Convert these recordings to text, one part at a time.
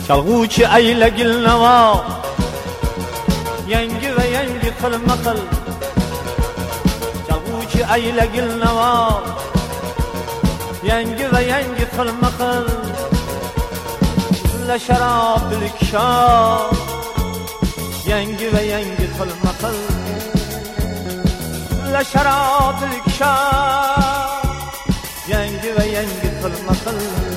Çalg'uvchi aylagil navo, yangi va yangi qilma qil. Çalg'uvchi aylagil navo, yangi va yangi qilma qil. La sharobil kishof, yangi va yangi qilma qil. La sharobil kishof, yangi va yangi qilma qil.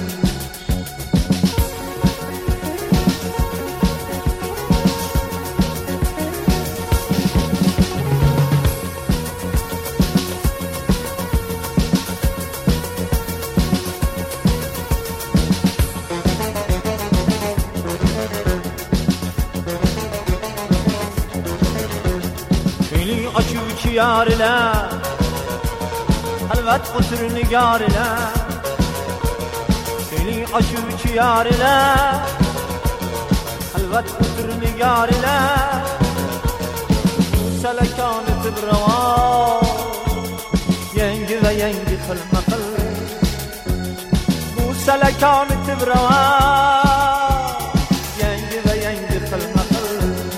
Açuvchi yarilar, halvat o'tir nigorilar. Ko'ngling ochuvchi yarilar, halvat o'tir nigorilar. Salakoni tibravo, yangi va yangi qilma qil. Bu salakoni tibravo, yangi va yangi qilma qil.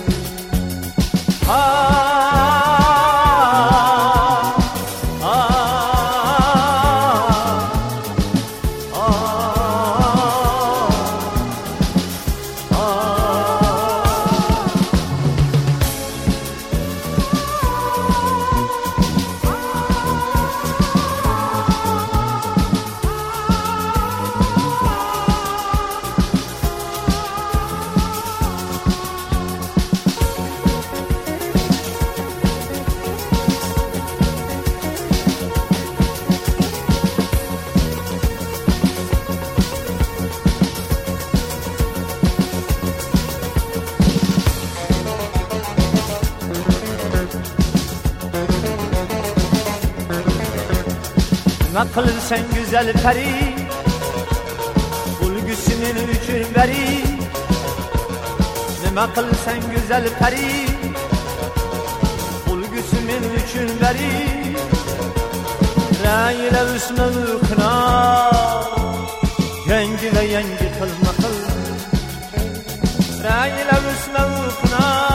Nima qilsan güzel pari, bulgusi men uchun bari. Nima qilsan güzel pari, bulgusi men uchun bari. Rayla usmukna, yangi va yangi qilma qil. Rayla usmukna,